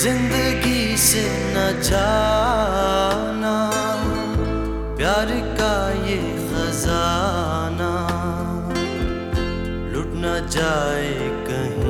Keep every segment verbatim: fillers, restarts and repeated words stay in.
जिंदगी से न जाना, प्यार का ये खजाना लुट न जाए कहीं।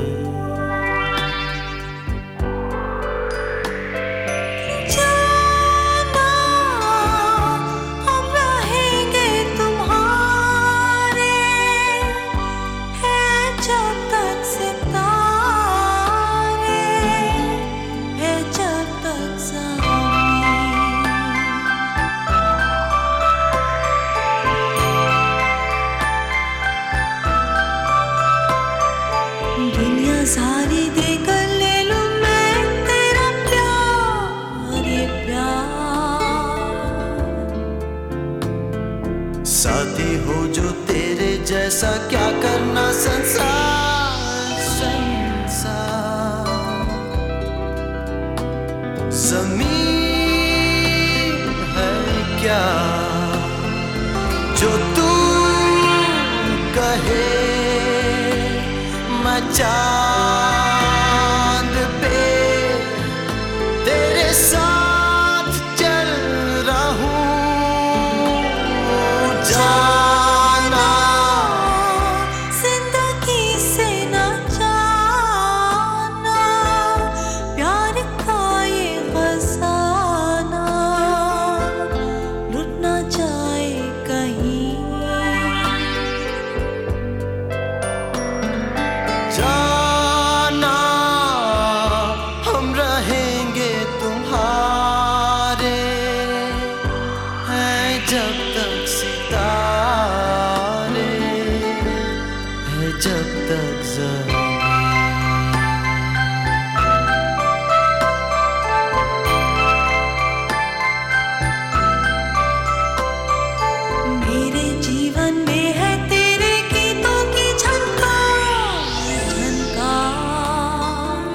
सारी देकर ले लूं मैं तेरा प्यार, ये प्यार। साथी हो जो तेरे जैसा, क्या करना संसार संसार। ज़मीन है क्या जो तू कहे, मैं चांद पे तेरे साथ चल रहा हूँ। जाना जिंदगी से न जाना, प्यार का ये खजाना लुट न जाए कहीं। जाना हम रहेंगे तुम्हारे, हैं जब तक सितारे, है जब तक ज़मीं। मेरे जीवन में है तेरे गीतों की झनकार झनकार।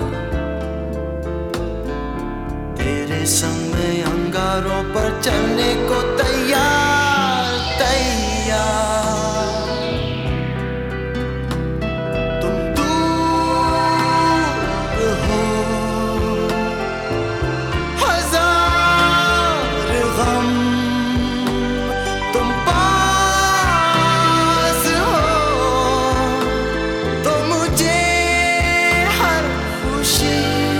तेरे संग में अंगारों पर चलने को तैयार तैयार। तुम दूर हो, हजार गम तुम पास हो, तो मुझे हर खुशी।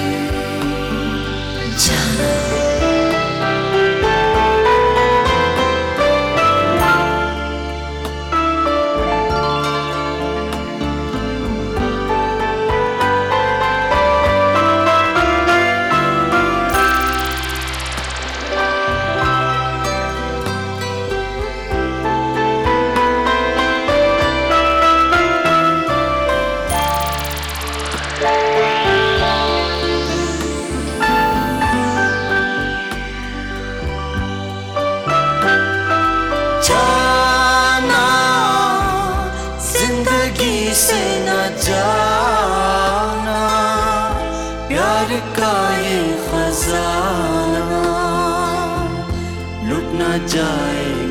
जाना जिंदगी से न जाना, प्यार का ये खजाना लुट न जाए।